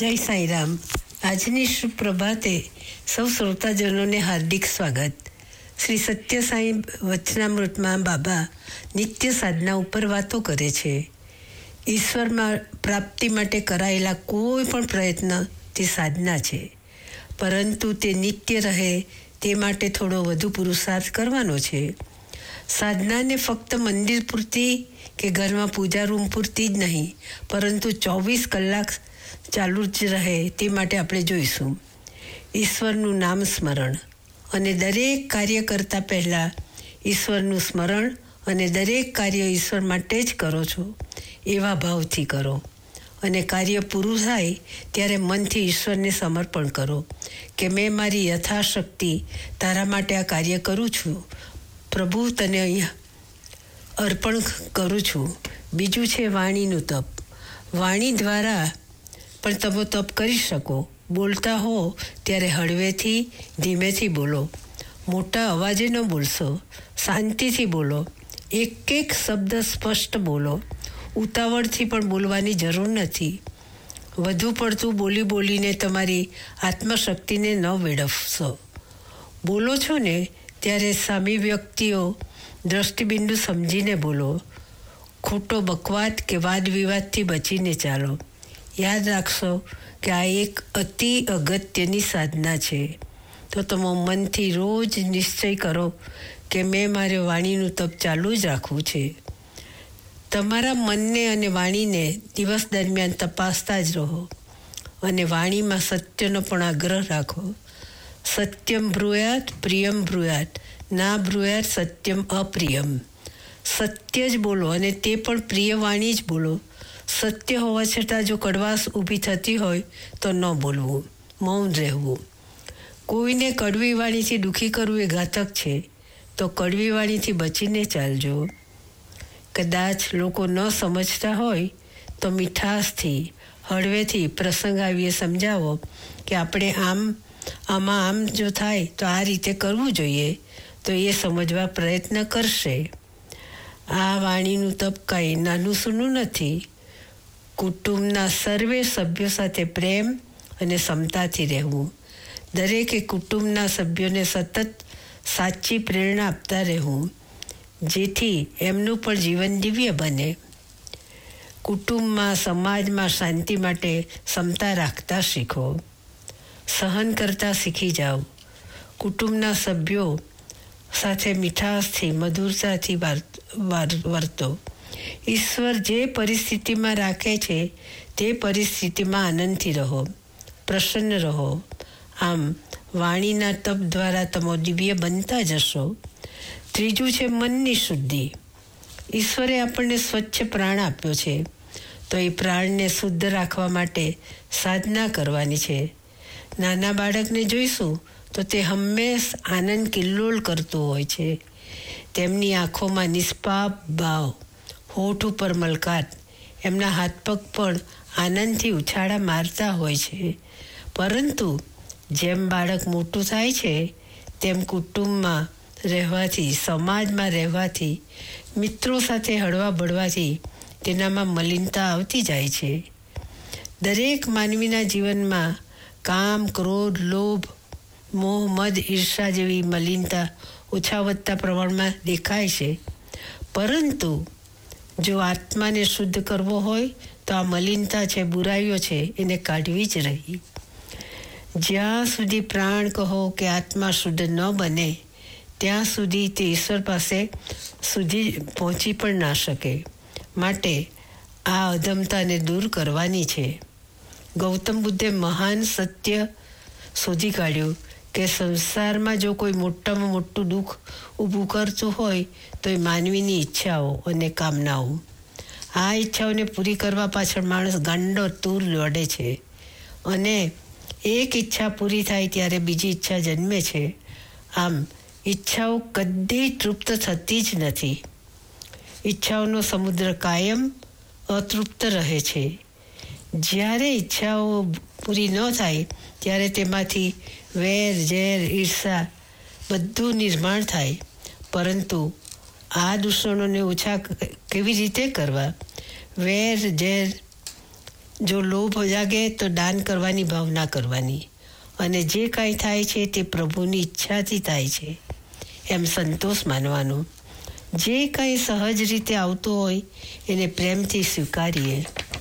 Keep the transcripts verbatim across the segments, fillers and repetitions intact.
જય સાંઈરામ. આજની શુભ પ્રભાતે સૌ શ્રોતાજનોને હાર્દિક સ્વાગત. શ્રી સત્ય સાંઈ વચનામૃતમાં બાબા નિત્ય સાધના ઉપર વાતો કરે છે. ઈશ્વરમાં પ્રાપ્તિ માટે કરાયેલા કોઈ પણ પ્રયત્ન તે સાધના છે, પરંતુ તે નિત્ય રહે તે માટે થોડો વધુ પુરુષાર્થ કરવાનો છે. સાધનાને ફક્ત મંદિર પૂરતી કે ઘરમાં પૂજા રૂમ પૂરતી જ નહીં, પરંતુ ચોવીસ કલાક ચાલુ જ રહે તે માટે આપણે જોઈશું. ઈશ્વરનું નામ સ્મરણ, અને દરેક કાર્ય કરતાં પહેલાં ઈશ્વરનું સ્મરણ, અને દરેક કાર્ય ઈશ્વર માટે જ કરો છો એવા ભાવથી કરો. અને કાર્ય પૂરું થાય ત્યારે મનથી ઈશ્વરને સમર્પણ કરો કે મેં મારી યથાશક્તિ તારા માટે આ કાર્ય કરું છું. પ્રભુ, તને અહીંયા અર્પણ કરું છું. બીજું છે વાણીનું તપ. વાણી દ્વારા પણ તમે તપ કરી શકો. બોલતા હો ત્યારે હળવેથી ધીમેથી બોલો. મોટા અવાજે ન બોલશો, શાંતિથી બોલો. એક એક શબ્દ સ્પષ્ટ બોલો. ઉતાવળથી પણ બોલવાની જરૂર નથી. વધુ પડતું બોલી બોલીને તમારી આત્મશક્તિને ન વેડફશો. બોલો છો ને ત્યારે સામી વ્યક્તિઓ દ્રષ્ટિબિંદુ સમજીને બોલો. ખોટો બકવાદ કે વાદ વિવાદથી બચીને ચાલો. યાદ રાખશો કે આ એક અતિ અગત્યની સાધના છે. તો તમે મનથી રોજ નિશ્ચય કરો કે મેં મારે વાણીનું તપ ચાલુ જ રાખવું છે. તમારા મનને અને વાણીને દિવસ દરમિયાન તપાસતા જ રહો, અને વાણીમાં સત્યનો પણ આગ્રહ રાખો. સત્યમ બ્રુયાત પ્રિયમ બ્રુયાત, ના બ્રુયાત સત્યમ અપ્રિયમ. સત્ય જ બોલો, અને તે પણ પ્રિય વાણી જ બોલો. સત્ય હોવા છતાં જો કડવાશ ઊભી થતી હોય તો ન બોલવું, મૌન રહેવું. કોઈને કડવી વાણીથી દુઃખી કરવું એ ઘાતક છે, તો કડવી વાણીથી બચીને ચાલજો. કદાચ લોકો ન સમજતા હોય તો મીઠાશથી, હળવેથી પ્રસંગ આવીએ સમજાવો કે આપણે આમ આમાં આમ જો થાય તો આ રીતે કરવું જોઈએ, તો એ સમજવા પ્રયત્ન કરશે. આ વાણીનું તપ કાંઈ નાનું સૂનું નથી. કુટુંબના સર્વે સભ્યો સાથે પ્રેમ અને ક્ષમતાથી રહેવું. દરેકે કુટુંબના સભ્યોને સતત સાચી પ્રેરણા આપતા રહેવું, જેથી એમનું પણ જીવન દિવ્ય બને. કુટુંબમાં, સમાજમાં શાંતિ માટે ક્ષમતા રાખતા શીખો. સહન કરતા શીખી જાઓ. કુટુંબના સભ્યો સાથે મીઠાશથી, મધુરતાથી વર્તો. ઈશ્વર જે પરિસ્થિતિમાં રાખે છે તે પરિસ્થિતિમાં આનંદથી રહો, પ્રસન્ન રહો. આમ વાણીના તપ દ્વારા તમે દિવ્ય બનતા જશો. ત્રીજું છે મનની શુદ્ધિ. ઈશ્વરે આપણને સ્વચ્છ પ્રાણ આપ્યો છે, તો એ પ્રાણને શુદ્ધ રાખવા માટે સાધના કરવાની છે. નાના બાળકને જોઈશું તો તે હંમેશ આનંદ કિલ્લોલ કરતું હોય છે. તેમની આંખોમાં નિષ્પાપ ભાવ, હોઠ ઉપર મલકાત, એમના હાથ પગ પણ આનંદથી ઉછાળા મારતા હોય છે. પરંતુ જેમ બાળક મોટું થાય છે તેમ કુટુંબમાં રહેવાથી, સમાજમાં રહેવાથી, મિત્રો સાથે હળવા બળવાથી તેનામાં મલિનતા આવતી જાય છે. દરેક માનવીના જીવનમાં કામ, ક્રોધ, લોભ, મોહ, મદ, ઈર્ષા જેવી મલિનતા ઓછા વધતા પ્રમાણમાં દેખાય છે. પરંતુ જો આત્માને શુદ્ધ કરવો હોય તો આ મલિનતા છે, બુરાઈઓ છે, એને કાઢવી જ રહી. જ્યાં સુધી પ્રાણ કહો કે આત્મા શુદ્ધ ન બને ત્યાં સુધી તે ઈશ્વર પાસે સુધી પહોંચી પણ ના શકે. માટે આ અધમતાને દૂર કરવાની છે. ગૌતમ બુદ્ધે મહાન સત્ય શોધી કાઢ્યું કે સંસારમાં જો કોઈ મોટામાં મોટું દુઃખ ઊભું કરતું હોય તો એ માનવીની ઈચ્છાઓ અને કામનાઓ. આ ઈચ્છાઓને પૂરી કરવા પાછળ માણસ ગાંડો તૂર લડે છે, અને એક ઈચ્છા પૂરી થાય ત્યારે બીજી ઈચ્છા જન્મે છે. આમ ઈચ્છાઓ કદી તૃપ્ત થતી જ નથી. ઈચ્છાઓનો સમુદ્ર કાયમ અતૃપ્ત રહે છે. જ્યારે ઈચ્છાઓ પૂરી ન થાય ત્યારે તેમાંથી વેર, ઝેર, ઈર્ષા બધું નિર્માણ થાય. પરંતુ આ દૂષણોને ઓછા કેવી રીતે કરવા? વેર, ઝેર જો લોભ જાગે તો દાન કરવાની ભાવના કરવાની, અને જે કાંઈ થાય છે તે પ્રભુની ઈચ્છાથી થાય છે એમ સંતોષ માનવાનો. જે કાંઈ સહજ રીતે આવતું હોય એને પ્રેમથી સ્વીકારીએ,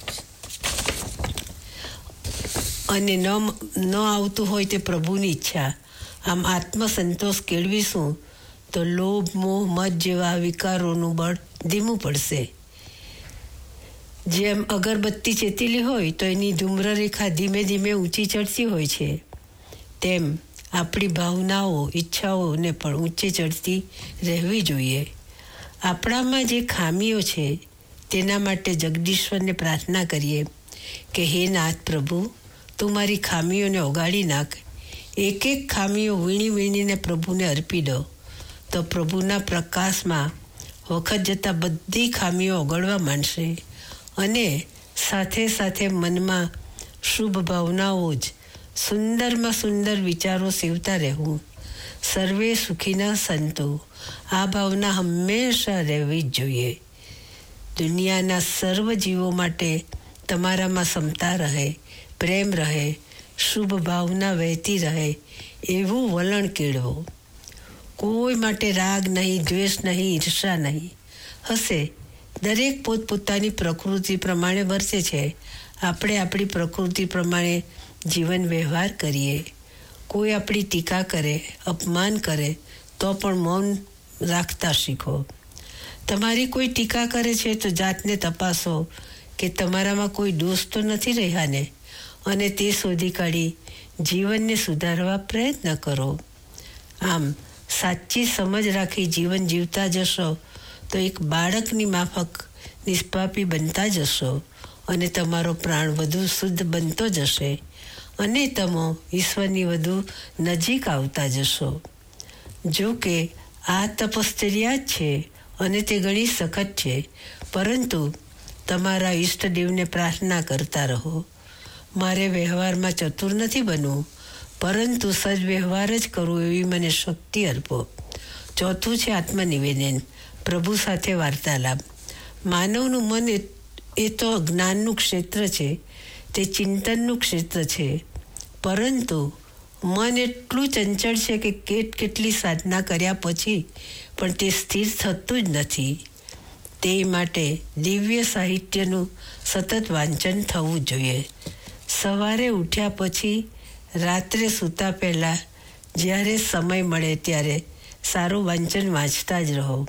અને ન ન આવતું હોય તે પ્રભુની ઈચ્છા. આમ આત્મસંતોષ કેળવીશું તો લોભ, મોહ, મદ જેવા વિકારોનું બળ ધીમું પડશે. જેમ અગરબત્તી ચેતેલી હોય તો એની ધૂમ્રરેખા ધીમે ધીમે ઊંચી ચડતી હોય છે, તેમ આપણી ભાવનાઓ, ઈચ્છાઓને પણ ઊંચે ચડતી રહેવી જોઈએ. આપણામાં જે ખામીઓ છે તેના માટે જગદીશ્વરને પ્રાર્થના કરીએ કે હે નાથ પ્રભુ, તું મારી ખામીઓને ઓગાળી નાખ. એક એક ખામીઓ વીણી વીણીને પ્રભુને અર્પી દો તો પ્રભુના પ્રકાશમાં વખત જતાં બધી ખામીઓ ઓગળવા માંડશે, અને સાથે સાથે મનમાં શુભ ભાવનાઓ જ, સુંદરમાં સુંદર વિચારો સેવતા રહેવું. સર્વે સુખીના સંતો, આ ભાવના હંમેશા રહેવી જ જોઈએ. દુનિયાના સર્વ જીવો માટે તમારામાં ક્ષમતા રહે, પ્રેમ રહે, શુભ ભાવના વહેતી રહે એવું વલણ કેળવો. કોઈ માટે રાગ નહીં, દ્વેષ નહીં, ઈર્ષા નહીં. હશે, દરેક પોતપોતાની પ્રકૃતિ પ્રમાણે વર્તે છે. આપણે આપણી પ્રકૃતિ પ્રમાણે જીવન વ્યવહાર કરીએ. કોઈ આપણી ટીકા કરે, અપમાન કરે તો પણ મૌન રાખતા શીખો. તમારી કોઈ ટીકા કરે છે તો જાતને તપાસો કે તમારામાં કોઈ દોષ તો નથી રહ્યા ને, અને તે શોધી કાઢી જીવનને સુધારવા પ્રયત્ન કરો. આમ સાચી સમજ રાખી જીવન જીવતા જશો તો એક બાળકની માફક નિષ્પાપી બનતા જશો, અને તમારો પ્રાણ વધુ શુદ્ધ બનતો જશે, અને તમે ઈશ્વરની વધુ નજીક આવતા જશો. જો કે આ તપશ્ચર્યા જ છે અને તે ઘણી સખત છે, પરંતુ તમારા ઈષ્ટદેવને પ્રાર્થના કરતા રહો. મારે વ્યવહારમાં ચતુર નથી બનવું, પરંતુ સદવ્યવહાર જ કરવું એવી મને શક્તિ અર્પો. ચોથું છે આત્મનિવેદન, પ્રભુ સાથે વાર્તાલાપ. માનવનું મન એ તો જ્ઞાનનું ક્ષેત્ર છે, તે ચિંતનનું ક્ષેત્ર છે, પરંતુ મન એટલું ચંચળ છે કે કેટ કેટલી સાધના કર્યા પછી પણ તે સ્થિર થતું જ નથી. તે માટે દિવ્ય સાહિત્યનું સતત વાંચન થવું જોઈએ. સવારે ઉઠ્યા પછી રાત્રે સૂતા પહેલાં જ્યારે સમય મળે ત્યારે સારું વાંચન વાંચતા જ રહો.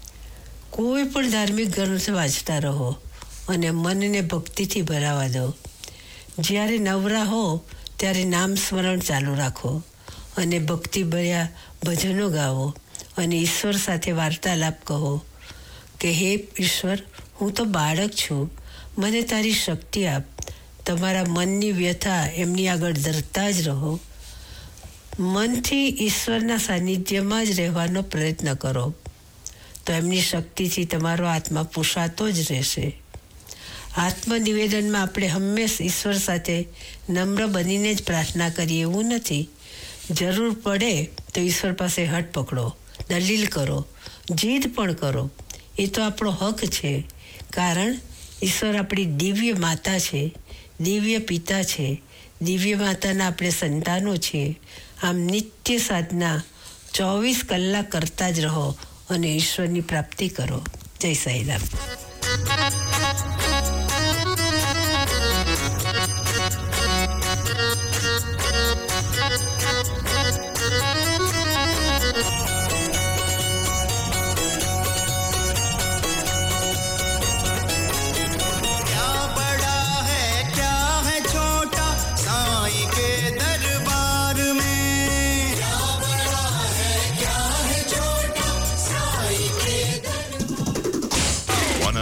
કોઈ પણ ધાર્મિક ગ્રંથ વાંચતા રહો અને મનને ભક્તિથી ભરાવા દો. જ્યારે નવરા હો ત્યારે નામ સ્મરણ ચાલુ રાખો અને ભક્તિભર્યા ભજનો ગાવો, અને ઈશ્વર સાથે વાર્તાલાપ કહો કે હે ઈશ્વર, હું તો બાળક છું, મને તારી શક્તિ આપ. તમારા મનની વ્યથા એમની આગળ ધરતા જ રહો. મનથી ઈશ્વરના સાનિધ્યમાં જ રહેવાનો પ્રયત્ન કરો તો એમની શક્તિથી તમારો આત્મા પોષાતો જ રહેશે. આત્મનિવેદનમાં આપણે હંમેશા ઈશ્વર સાથે નમ્ર બનીને જ પ્રાર્થના કરીએ એવું નથી. જરૂર પડે તો ઈશ્વર પાસે હઠ પકડો, દલીલ કરો, જીદ પણ કરો. એ તો આપણો હક છે, કારણ ઈશ્વર આપણી દિવ્ય માતા છે, દિવ્ય પિતા છે, દિવ્ય માતાના આપણે સંતાનો છીએ. આમ નિત્ય સાધના ચોવીસ કલાક કરતા જ રહો અને ઈશ્વરની પ્રાપ્તિ કરો. જય સાંઈરામ.